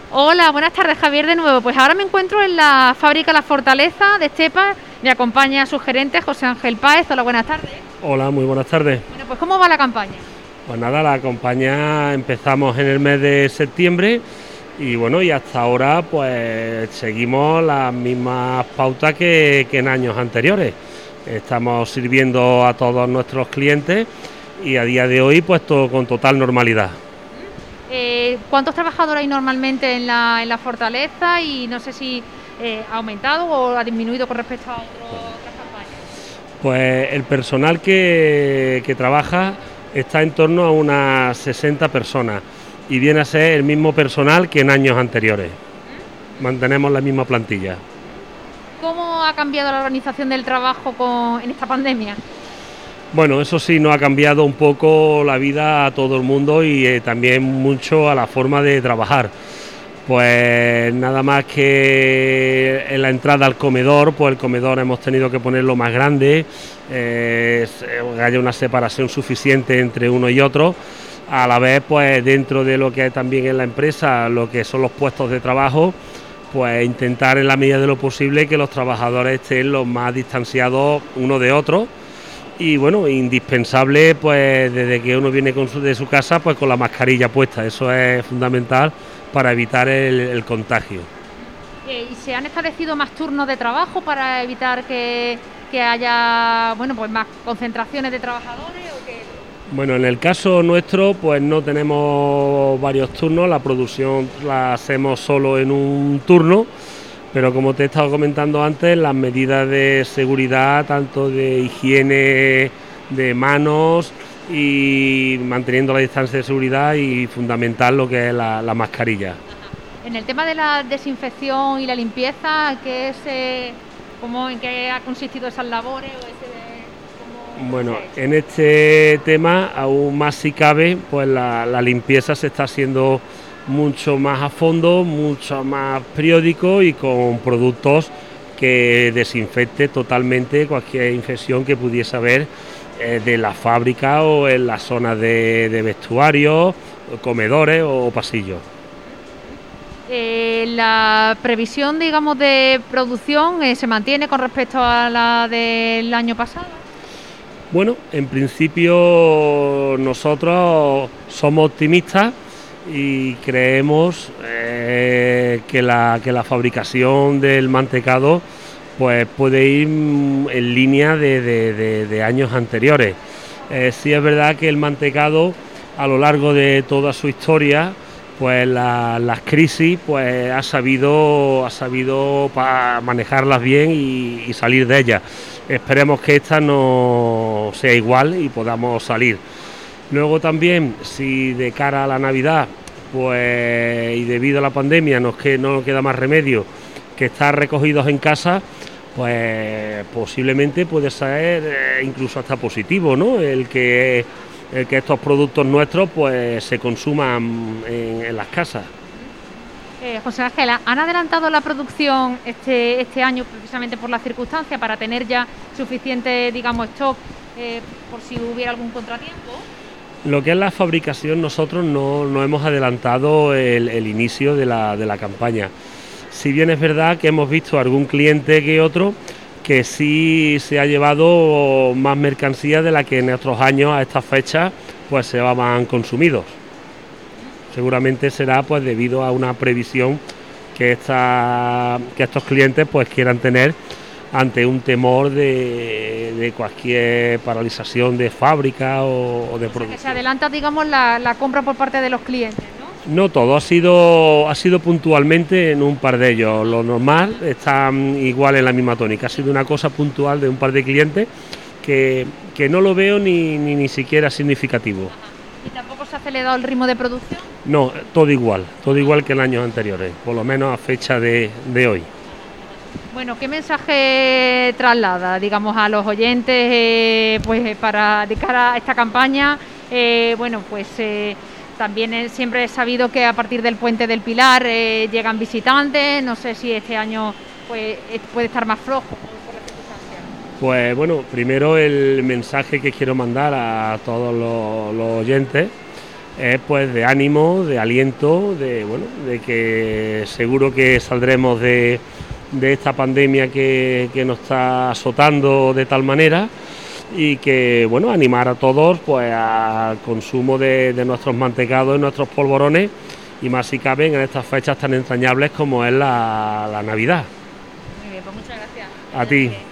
Hola, buenas tardes, Javier, de nuevo. Pues ahora me encuentro en la fábrica La Fortaleza de Estepa. Me acompaña su gerente, José Ángel Páez. Hola, buenas tardes. Hola, muy buenas tardes. Bueno, pues ¿cómo va la campaña? Pues nada, la campaña empezamos en el mes de septiembre y bueno, y hasta ahora pues seguimos las mismas pautas que en años anteriores. Estamos sirviendo a todos nuestros clientes y a día de hoy pues todo con total normalidad. ¿Cuántos trabajadores hay normalmente en la Fortaleza? Y no sé si ha aumentado o ha disminuido con respecto a otras campañas. Pues el personal que trabaja está en torno a unas 60 personas y viene a ser el mismo personal que en años anteriores. Mantenemos la misma plantilla. ¿Cómo ha cambiado la organización del trabajo en esta pandemia? Bueno, eso sí, nos ha cambiado un poco la vida a todo el mundo y también mucho a la forma de trabajar. Pues nada más que en la entrada al comedor, pues el comedor hemos tenido que ponerlo más grande, que haya una separación suficiente entre uno y otro. A la vez, pues dentro de lo que es también en la empresa, lo que son los puestos de trabajo, pues intentar en la medida de lo posible que los trabajadores estén lo más distanciados uno de otro. Y bueno, indispensable pues desde que uno viene de su casa pues con la mascarilla puesta, eso es fundamental para evitar el contagio. ¿Y se han establecido más turnos de trabajo para evitar que haya pues más concentraciones de trabajadores o qué? Bueno, en el caso nuestro pues no tenemos varios turnos, la producción la hacemos solo en un turno. Pero como te he estado comentando antes, las medidas de seguridad, tanto de higiene de manos y manteniendo la distancia de seguridad y fundamental lo que es la mascarilla. En el tema de la desinfección y la limpieza, ¿en qué ha consistido esas labores? Bueno, en este tema aún más si cabe, pues la limpieza se está haciendo mucho más a fondo, mucho más periódico y con productos que desinfecte totalmente cualquier infección que pudiese haber de la fábrica o en las zonas de vestuarios, comedores o pasillos. La previsión, digamos, de producción se mantiene con respecto a la del año pasado. Bueno, en principio nosotros somos optimistas y creemos que la fabricación del mantecado pues puede ir en línea de años anteriores. Sí es verdad que el mantecado a lo largo de toda su historia pues las crisis pues ha sabido manejarlas bien y salir de ellas. Esperemos que esta no sea igual y podamos salir. Luego también, si de cara a la Navidad, pues y debido a la pandemia no nos queda más remedio que estar recogidos en casa, pues posiblemente puede ser incluso hasta positivo, ¿no? El que estos productos nuestros pues se consuman en las casas. José Ángel, ¿han adelantado la producción este año precisamente por las circunstancias para tener ya suficiente, digamos, stock por si hubiera algún contratiempo? Lo que es la fabricación, nosotros no hemos adelantado el inicio de la campaña. Si bien es verdad que hemos visto algún cliente que otro que sí se ha llevado más mercancía de la que en otros años a estas fechas pues se van consumidos. Seguramente será pues debido a una previsión que estos clientes pues quieran tener ante un temor de cualquier paralización de fábrica o de producción. Que se adelanta, digamos, la compra por parte de los clientes, ¿no? No todo, ha sido puntualmente en un par de ellos. Lo normal está igual en la misma tónica. Ha sido una cosa puntual de un par de clientes que no lo veo ni siquiera significativo. Ajá. ¿Y tampoco se ha acelerado el ritmo de producción? No, todo igual que en años anteriores, por lo menos a fecha de hoy. Bueno, ¿qué mensaje traslada, digamos, a los oyentes para de cara a esta campaña? También siempre he sabido que a partir del Puente del Pilar llegan visitantes. No sé si este año puede estar más flojo por las circunstancias. Pues bueno, primero el mensaje que quiero mandar a todos los oyentes es pues de ánimo, de aliento, de que seguro que saldremos de esta pandemia que nos está azotando de tal manera, y que animar a todos pues al consumo de nuestros mantecados y nuestros polvorones, y más si caben en estas fechas tan entrañables como es la Navidad. Muy bien, pues muchas gracias. A ti.